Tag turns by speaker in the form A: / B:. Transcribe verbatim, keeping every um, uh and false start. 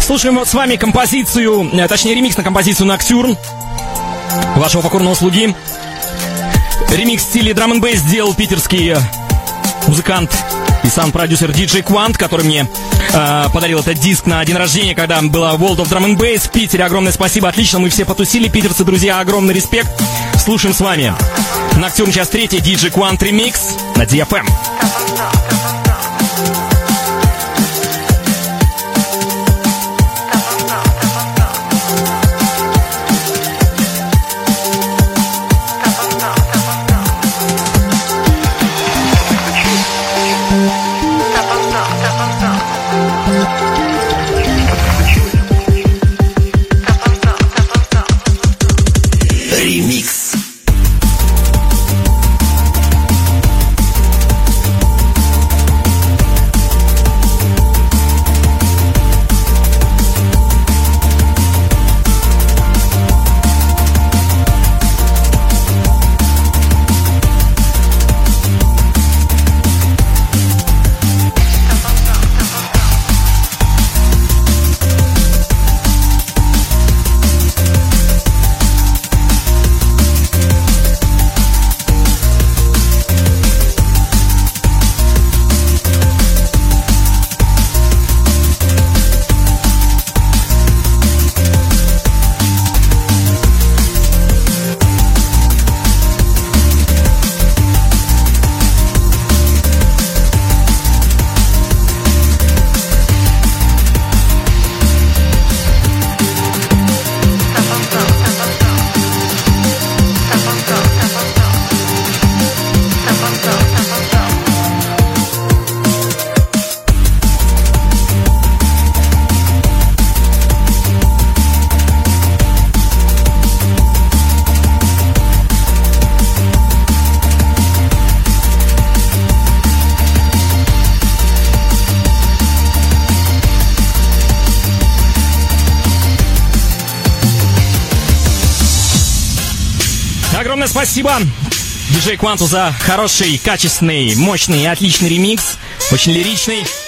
A: Слушаем вот с вами композицию, точнее ремикс на композицию Ноктюрн вашего покорного слуги. Ремикс в стиле драм н бейс сделал питерский музыкант и саунд-продюсер диджей Quant, который мне э, подарил этот диск на день рождения, когда была World of Drum and Bass в Питере. Огромное спасибо, отлично, мы все потусили, питерцы, друзья, огромный респект. Слушаем с вами Ноктюрн, час третий, диджей Quant ремикс на ди эф эм. Огромное спасибо диджей Quant за хороший, качественный, мощный и отличный ремикс. Очень лиричный.